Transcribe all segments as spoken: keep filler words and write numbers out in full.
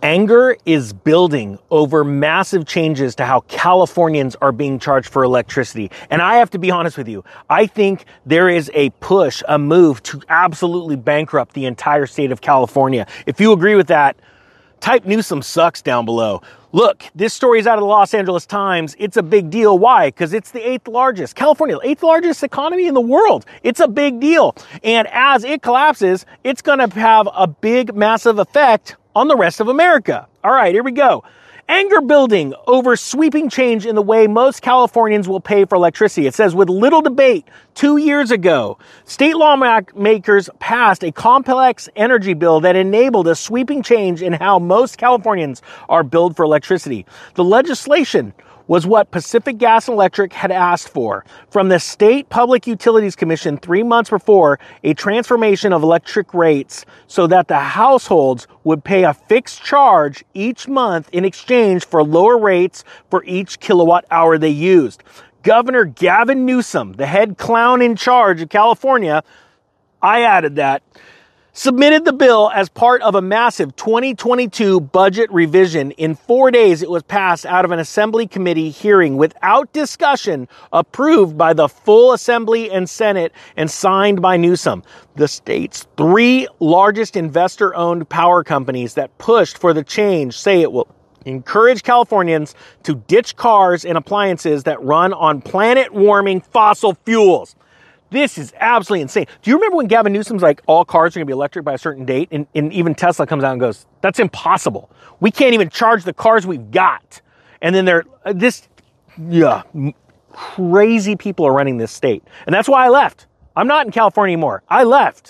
Anger is building over massive changes to how Californians are being charged for electricity. And I have to be honest with you, I think there is a push, a move to absolutely bankrupt the entire state of California. If you agree with that, type Newsom sucks down below. Look, this story is out of the Los Angeles Times. It's a big deal. Why? Because it's the eighth largest, California, eighth largest economy in the world. It's a big deal. And as it collapses, it's going to have a big, massive effect on the rest of America. All right, here we go. Anger building over sweeping change in the way most Californians will pay for electricity. It says, with little debate, two years ago, state lawmakers passed a complex energy bill that enabled a sweeping change in how most Californians are billed for electricity. The legislation was what Pacific Gas and Electric had asked for from the State Public Utilities Commission three months before, a transformation of electric rates so that the households would pay a fixed charge each month in exchange for lower rates for each kilowatt hour they used. Governor Gavin Newsom, the head clown in charge of California, I added that, submitted the bill as part of a massive twenty twenty-two budget revision. In four days, it was passed out of an Assembly committee hearing without discussion, approved by the full Assembly and Senate, and signed by Newsom. The state's three largest investor-owned power companies that pushed for the change say it will encourage Californians to ditch cars and appliances that run on planet-warming fossil fuels. This is absolutely insane. Do you remember when Gavin Newsom's like, all cars are going to be electric by a certain date? And, and even Tesla comes out and goes, that's impossible. We can't even charge the cars we've got. And then they're, this, yeah, crazy people are running this state. And that's why I left. I'm not in California anymore. I left.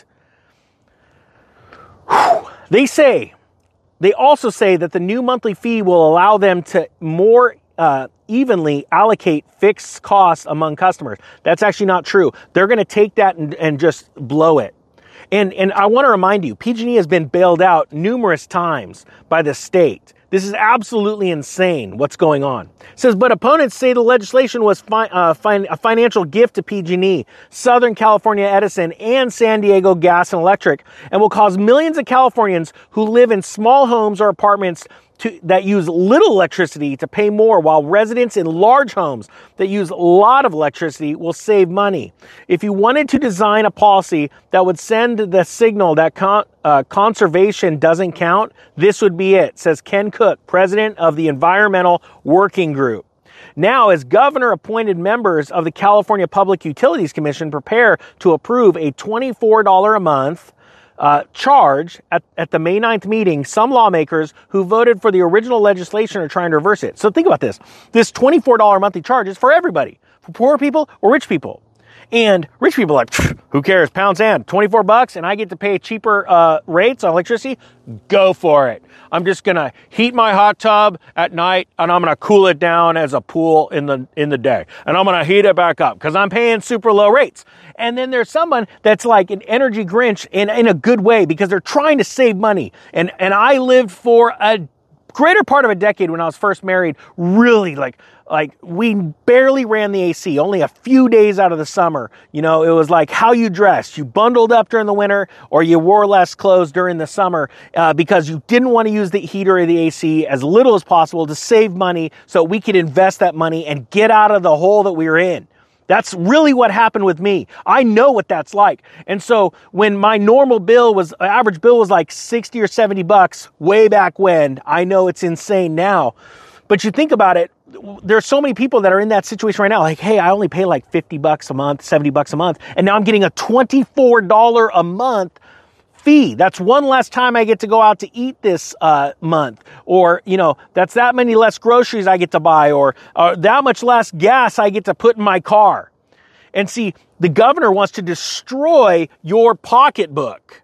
Whew. They say, they also say that the new monthly fee will allow them to more uh, evenly allocate fixed costs among customers. That's actually not true. They're going to take that and, and just blow it. And, and I want to remind you, P G and E has been bailed out numerous times by the state. This is absolutely insane what's going on. It says, but opponents say the legislation was fi- uh, fi- a financial gift to P G and E, Southern California Edison, and San Diego Gas and Electric, and will cause millions of Californians who live in small homes or apartments to, that use little electricity to pay more, while residents in large homes that use a lot of electricity will save money. If you wanted to design a policy that would send the signal that con- uh, conservation doesn't count, this would be it, says Ken Cook, president of the Environmental Working Group. Now, as governor, appointed members of the California Public Utilities Commission prepare to approve a twenty-four dollars a month Uh, charge at, at the May ninth meeting, some lawmakers who voted for the original legislation are trying to reverse it. So think about this. This twenty-four dollars monthly charge is for everybody, for poor people or rich people. And rich people are like, who cares? Pound sand, twenty-four bucks, and I get to pay cheaper uh, rates on electricity. Go for it. I'm just going to heat my hot tub at night, and I'm going to cool it down as a pool in the in the day. And I'm going to heat it back up because I'm paying super low rates. And then there's someone that's like an energy Grinch in, in a good way because they're trying to save money. And, and I lived for a greater part of a decade when I was first married, really like, like we barely ran the A C, only a few days out of the summer. You know, it was like how you dressed. You bundled up during the winter or you wore less clothes during the summer uh, because you didn't want to use the heater or the A C as little as possible to save money so we could invest that money and get out of the hole that we were in. That's really what happened with me. I know what that's like. And so when my normal bill was, average bill was like sixty or seventy bucks way back when, I know it's insane now. But you think about it, there's so many people that are in that situation right now. Like, hey, I only pay like fifty bucks a month, seventy bucks a month. And now I'm getting a twenty-four dollars a month fee. That's one less time I get to go out to eat this uh, month. Or, you know, that's that many less groceries I get to buy, or uh, that much less gas I get to put in my car. And see, the governor wants to destroy your pocketbook.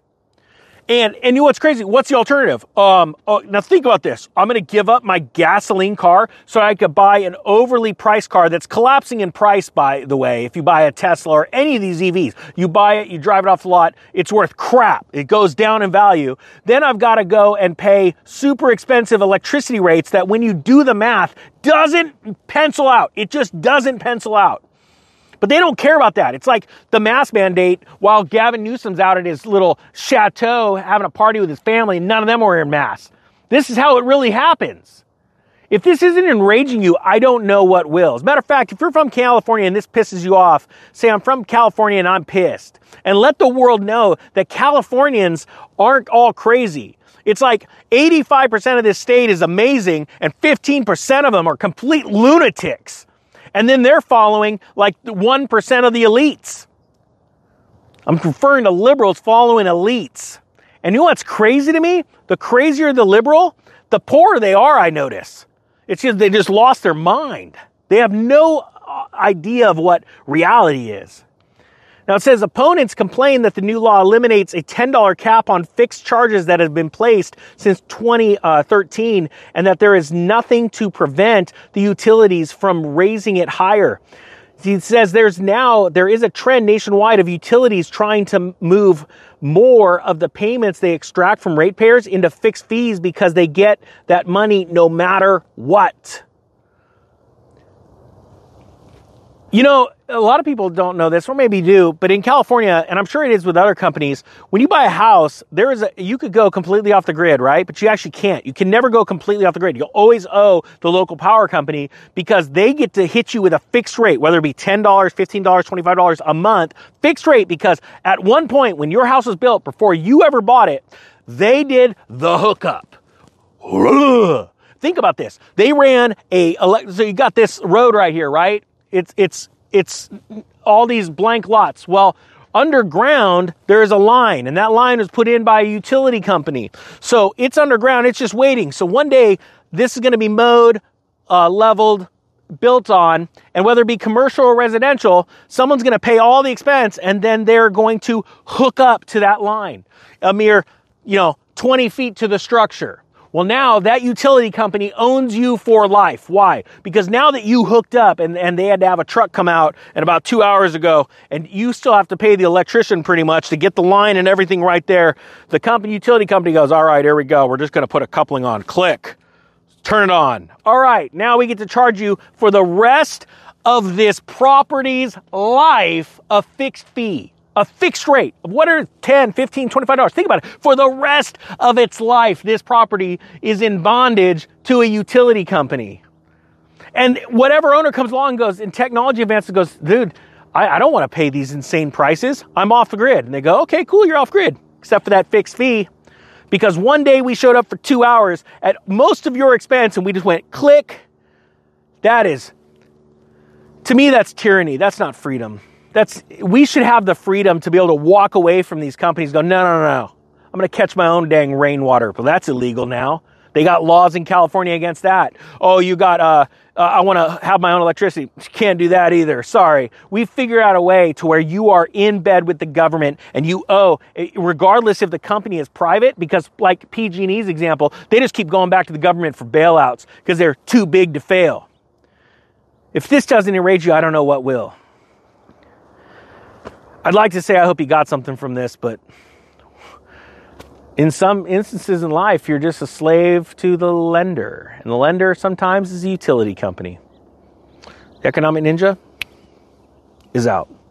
And and you know what's crazy? What's the alternative? Um, oh, now think about this. I'm going to give up my gasoline car so I could buy an overly priced car that's collapsing in price, by the way. If you buy a Tesla or any of these E Vs, you buy it, you drive it off the lot, it's worth crap. It goes down in value. Then I've got to go and pay super expensive electricity rates that when you do the math, doesn't pencil out. It just doesn't pencil out. But they don't care about that. It's like the mask mandate while Gavin Newsom's out at his little chateau having a party with his family, and none of them were wearing masks. This is how it really happens. If this isn't enraging you, I don't know what will. As a matter of fact, if you're from California and this pisses you off, say I'm from California and I'm pissed. And let the world know that Californians aren't all crazy. It's like eighty-five percent of this state is amazing and fifteen percent of them are complete lunatics. And then they're following like one percent of the elites. I'm referring to liberals following elites. And you know what's crazy to me? The crazier the liberal, the poorer they are, I notice. It's just they just lost their mind. They have no idea of what reality is. Now it says opponents complain that the new law eliminates a ten dollars cap on fixed charges that have been placed since twenty thirteen and that there is nothing to prevent the utilities from raising it higher. It says there's now, there is a trend nationwide of utilities trying to move more of the payments they extract from ratepayers into fixed fees because they get that money no matter what. You know, a lot of people don't know this, or maybe do, but in California, and I'm sure it is with other companies, when you buy a house, there is a, you could go completely off the grid, right? But you actually can't. You can never go completely off the grid. You'll always owe the local power company because they get to hit you with a fixed rate, whether it be ten dollars, fifteen dollars, twenty-five dollars a month, fixed rate, because at one point when your house was built, before you ever bought it, they did the hookup. Think about this. They ran a, so you got this road right here, right? It's, it's, it's all these blank lots. Well, underground, there is a line, and that line was put in by a utility company. So it's underground, it's just waiting. So one day, this is going to be mowed, uh, leveled, built on, and whether it be commercial or residential, someone's going to pay all the expense, and then they're going to hook up to that line. A mere, you know, twenty feet to the structure. Well, now that utility company owns you for life. Why? Because now that you hooked up and, and they had to have a truck come out and about two hours ago, and you still have to pay the electrician pretty much to get the line and everything right there, the company, utility company goes, all right, here we go. We're just going to put a coupling on. Click. Turn it on. All right, now we get to charge you for the rest of this property's life a fixed fee. A fixed rate of what are ten, fifteen, twenty-five dollars. Think about it. For the rest of its life, this property is in bondage to a utility company. And whatever owner comes along and goes, in technology advances, goes, dude, I, I don't want to pay these insane prices. I'm off the grid. And they go, okay, cool, you're off grid, except for that fixed fee. Because one day we showed up for two hours at most of your expense and we just went click. That is, to me, that's tyranny. That's not freedom. That's, we should have the freedom to be able to walk away from these companies and go, no, no, no, no. I'm going to catch my own dang rainwater. But that's illegal now. They got laws in California against that. Oh, you got, uh, uh I want to have my own electricity. Can't do that either. Sorry. We figure out a way to where you are in bed with the government and you owe, regardless if the company is private, because like P G and E's example, they just keep going back to the government for bailouts because they're too big to fail. If this doesn't enrage you, I don't know what will. I'd like to say I hope you got something from this, but in some instances in life, you're just a slave to the lender. And the lender sometimes is a utility company. The Economic Ninja is out.